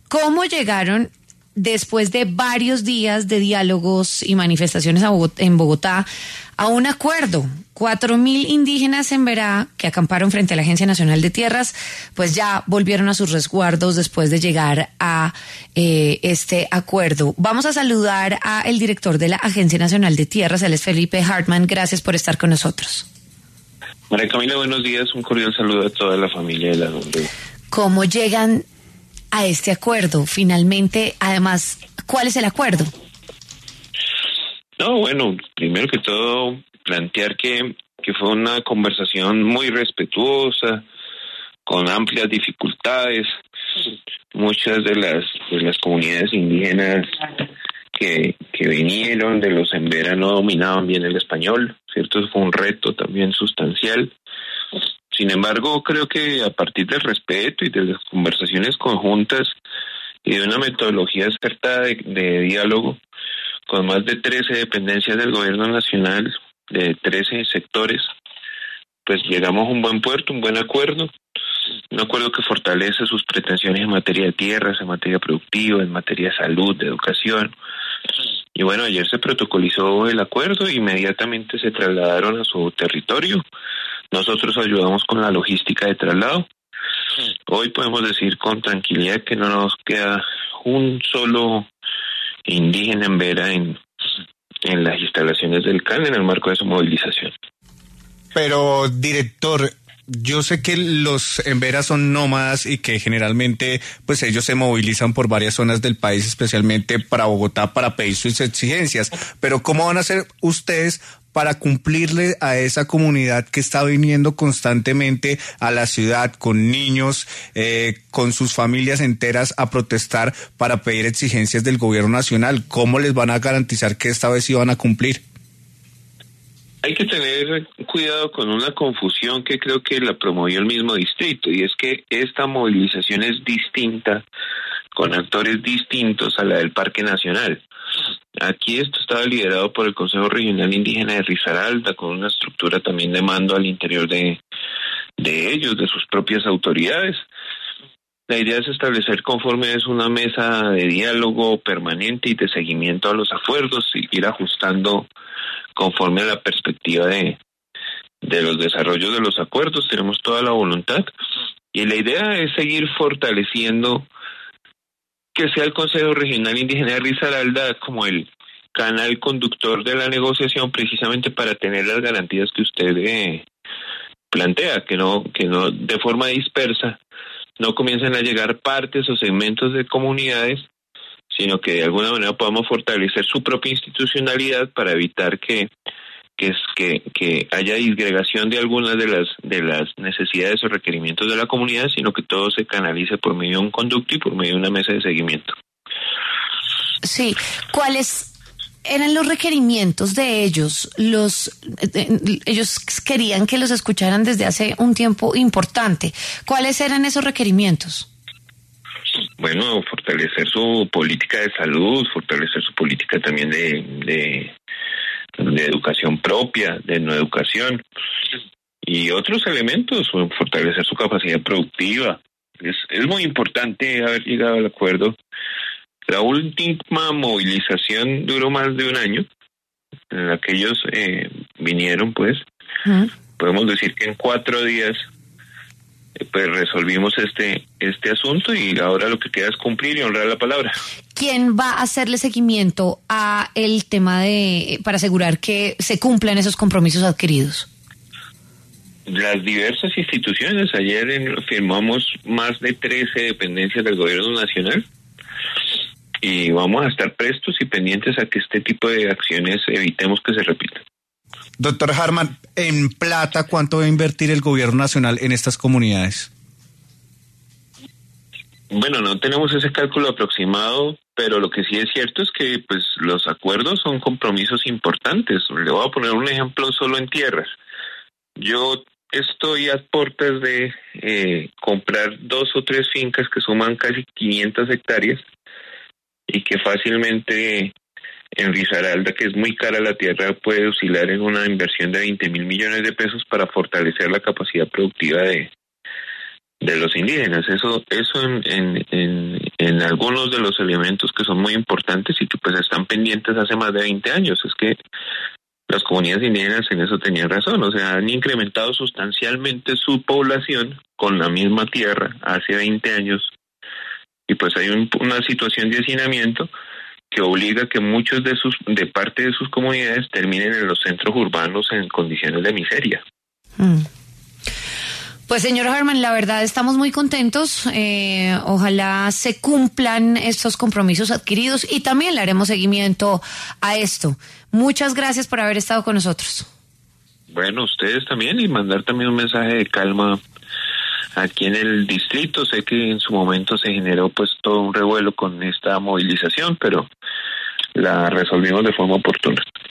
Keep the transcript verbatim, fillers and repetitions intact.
¿Cómo llegaron después de varios días de diálogos y manifestaciones en Bogotá a un acuerdo? Cuatro mil indígenas en Verá, que acamparon frente a la Agencia Nacional de Tierras, pues ya volvieron a sus resguardos después de llegar a eh, este acuerdo. Vamos a saludar a el director de la Agencia Nacional de Tierras, él es Felipe Hartman. Gracias por estar con nosotros. María Camila, buenos días. Un cordial saludo a toda la familia de la Nombre. ¿Cómo llegan a este acuerdo? Finalmente, además, ¿cuál es el acuerdo? No, bueno, primero que todo, plantear que, que fue una conversación muy respetuosa, con amplias dificultades. Muchas de las de las comunidades indígenas que, que vinieron de los Embera no dominaban bien el español, ¿cierto? Fue un reto también sustancial. Sin embargo, creo que a partir del respeto y de las conversaciones conjuntas y de una metodología acertada de, de diálogo, con más de trece dependencias del gobierno nacional, de trece sectores, pues llegamos a un buen puerto, un buen acuerdo, un acuerdo que fortalece sus pretensiones en materia de tierras, en materia productiva, en materia de salud, de educación. Y bueno, ayer se protocolizó el acuerdo, inmediatamente se trasladaron a su territorio. Nosotros ayudamos con la logística de traslado. Hoy podemos decir con tranquilidad que no nos queda un solo indígena en Vera en, en las instalaciones del C A N en el marco de su movilización. Pero, director, yo sé que los Embera son nómadas y que generalmente pues ellos se movilizan por varias zonas del país, especialmente para Bogotá, para pedir sus exigencias. Pero ¿cómo van a hacer ustedes para cumplirle a esa comunidad que está viniendo constantemente a la ciudad con niños, eh, con sus familias enteras a protestar para pedir exigencias del gobierno nacional? ¿Cómo les van a garantizar que esta vez sí van a cumplir? Hay que tener cuidado con una confusión que creo que la promovió el mismo distrito, y es que esta movilización es distinta, con actores distintos a la del Parque Nacional. Aquí esto estaba liderado por el Consejo Regional Indígena de Risaralda, con una estructura también de mando al interior de, de ellos, de sus propias autoridades. La idea es establecer conforme es una mesa de diálogo permanente y de seguimiento a los acuerdos, y ir ajustando conforme a la perspectiva de, de los desarrollos de los acuerdos. Tenemos toda la voluntad, y la idea es seguir fortaleciendo que sea el Consejo Regional Indígena de Risaralda como el canal conductor de la negociación, precisamente para tener las garantías que usted eh, plantea, que no, que no de forma dispersa no comiencen a llegar partes o segmentos de comunidades, sino que de alguna manera podamos fortalecer su propia institucionalidad para evitar que que es que, que haya disgregación de algunas de las de las necesidades o requerimientos de la comunidad, sino que todo se canalice por medio de un conducto y por medio de una mesa de seguimiento. Sí, ¿cuáles eran los requerimientos de ellos? Los eh, ellos querían que los escucharan desde hace un tiempo importante. ¿Cuáles eran esos requerimientos? Bueno, fortalecer su política de salud, fortalecer su política también de, de, de educación propia, de no educación, y otros elementos, fortalecer su capacidad productiva. Es, es muy importante haber llegado al acuerdo. La última movilización duró más de un año, en la que ellos eh, vinieron, pues, uh-huh. Podemos decir que en cuatro días pues resolvimos este este asunto, y ahora lo que queda es cumplir y honrar la palabra. ¿Quién va a hacerle seguimiento a el tema de para asegurar que se cumplan esos compromisos adquiridos? Las diversas instituciones. Ayer en, firmamos más de trece dependencias del gobierno nacional, y vamos a estar prestos y pendientes a que este tipo de acciones evitemos que se repitan. Doctor Hartman, en plata, ¿cuánto va a invertir el gobierno nacional en estas comunidades? Bueno, no tenemos ese cálculo aproximado, pero lo que sí es cierto es que pues los acuerdos son compromisos importantes. Le voy a poner un ejemplo solo en tierras. Yo estoy a puertas de eh, comprar dos o tres fincas que suman casi quinientas hectáreas, y que fácilmente en Risaralda, que es muy cara la tierra, puede oscilar en una inversión de veinte mil millones de pesos para fortalecer la capacidad productiva de, de los indígenas. Eso eso en, en, en, en algunos de los elementos que son muy importantes y que pues están pendientes hace más de veinte años. Es que las comunidades indígenas en eso tenían razón, o sea, han incrementado sustancialmente su población con la misma tierra hace veinte años y pues hay un, una situación de hacinamiento que obliga a que muchos de sus de parte de sus comunidades terminen en los centros urbanos en condiciones de miseria. Mm. Pues señor Herman, la verdad estamos muy contentos, eh, ojalá se cumplan estos compromisos adquiridos y también le haremos seguimiento a esto. Muchas gracias por haber estado con nosotros. Bueno, ustedes también, y mandar también un mensaje de calma aquí en el distrito. Sé que en su momento se generó pues todo un revuelo con esta movilización, pero la resolvimos de forma oportuna.